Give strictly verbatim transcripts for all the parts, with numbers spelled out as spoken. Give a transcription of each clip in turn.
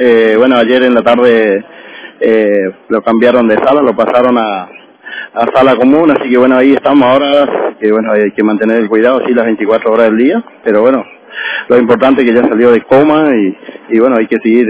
Eh, bueno, ayer en la tarde eh, lo cambiaron de sala, lo pasaron a, a sala común, así que bueno, ahí estamos ahora, que bueno, hay que mantener el cuidado, sí, las veinticuatro horas del día, pero bueno, lo importante es que ya salió de coma y, y bueno, hay que seguir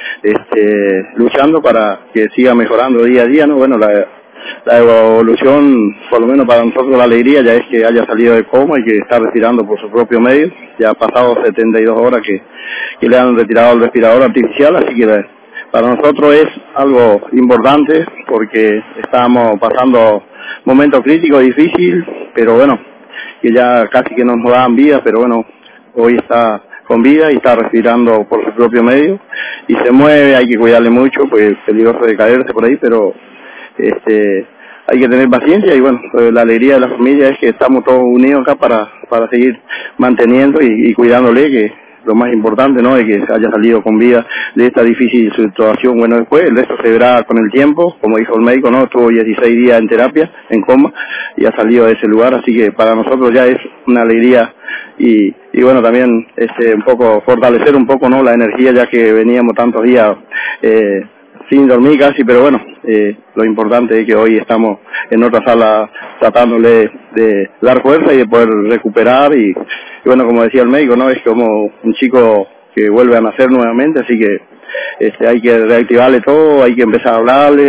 este, luchando para que siga mejorando día a día, ¿no? Bueno, la, la evolución, por lo menos para nosotros la alegría ya es que haya salido de coma y que está respirando por su propio medio. Ya ha pasado setenta y dos horas que, que le han retirado el respirador artificial, así que la, para nosotros es algo importante porque estamos pasando momentos críticos, difíciles, pero bueno, que ya casi que no nos daban vida, pero bueno, hoy está con vida y está respirando por su propio medio y se mueve, hay que cuidarle mucho, pues es peligroso de caerse por ahí, pero este hay que tener paciencia y bueno, la alegría de la familia es que estamos todos unidos acá para para seguir manteniendo y, y cuidándole, que lo más importante, ¿no?, es que haya salido con vida de esta difícil situación. Bueno, después el resto se verá con el tiempo, como dijo el médico, ¿no?, estuvo dieciséis días en terapia, en coma, y ha salido de ese lugar, así que para nosotros ya es una alegría y, y bueno, también este un poco fortalecer un poco, ¿no?, la energía, ya que veníamos tantos días eh, sin dormir casi, pero bueno, eh, lo importante es que hoy estamos en otra sala tratándole de dar fuerza y de poder recuperar y, y bueno, como decía el médico, ¿no?, es como un chico que vuelve a nacer nuevamente, así que este hay que reactivarle todo, hay que empezar a hablarle,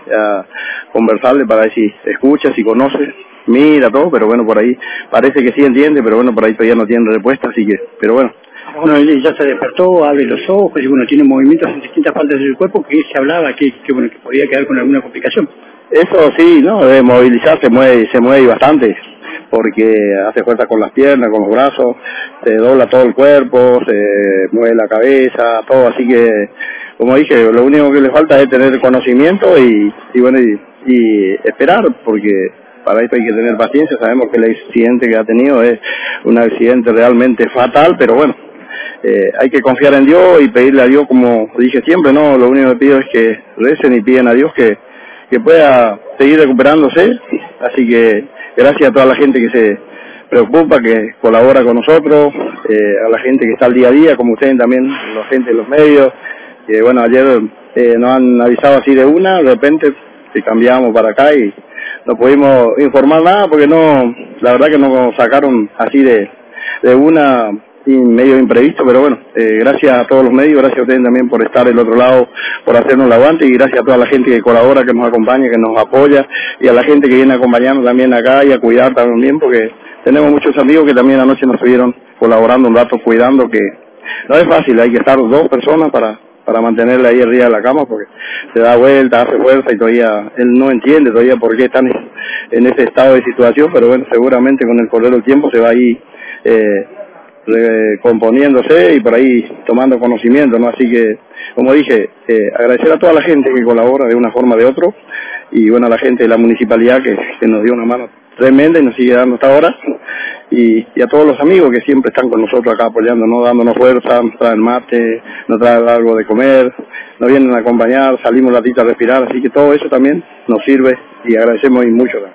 a conversarle para ver si escucha, si conoce, mira todo, pero bueno, por ahí parece que sí entiende, pero bueno, por ahí todavía no tiene respuesta, así que, pero bueno. Bueno, él ya se despertó, abre los ojos y bueno, tiene movimientos en distintas partes del cuerpo que se hablaba que, que bueno, que podía quedar con alguna complicación. Eso sí, ¿no?, de movilizarse, mueve, se mueve bastante, porque hace fuerza con las piernas, con los brazos, se dobla todo el cuerpo, se mueve la cabeza, todo, así que, como dije, lo único que le falta es tener conocimiento y, y bueno, y, y esperar, porque para esto hay que tener paciencia. Sabemos que el accidente que ha tenido es un accidente realmente fatal, pero bueno, eh, hay que confiar en Dios y pedirle a Dios, como dije siempre, ¿no?, lo único que pido es que recen y piden a Dios que, que pueda seguir recuperándose, así que gracias a toda la gente que se preocupa, que colabora con nosotros, eh, a la gente que está al día a día, como ustedes también, la gente de los medios, que bueno, ayer eh, nos han avisado así de una, de repente que cambiamos para acá y no pudimos informar nada porque no, la verdad que nos sacaron así de, de una y medio imprevisto, pero bueno, eh, gracias a todos los medios, gracias a ustedes también por estar del otro lado, por hacernos el aguante y gracias a toda la gente que colabora, que nos acompaña, que nos apoya y a la gente que viene acompañando también acá y a cuidar también, porque tenemos muchos amigos que también anoche nos estuvieron colaborando un rato cuidando, que no es fácil, hay que estar dos personas para para mantenerle ahí arriba de la cama, porque se da vuelta, hace fuerza y todavía él no entiende todavía por qué están en ese estado de situación, pero bueno, seguramente con el correr del tiempo se va ahí eh, recomponiéndose y por ahí tomando conocimiento, ¿no? Así que, como dije, eh, agradecer a toda la gente que colabora de una forma o de otra y bueno, a la gente de la municipalidad que, que nos dio una mano tremenda y nos sigue dando hasta ahora. Y, y a todos los amigos que siempre están con nosotros acá apoyándonos, dándonos fuerza, nos traen mate, nos traen algo de comer, nos vienen a acompañar, salimos un ratito a respirar, así que todo eso también nos sirve y agradecemos mucho.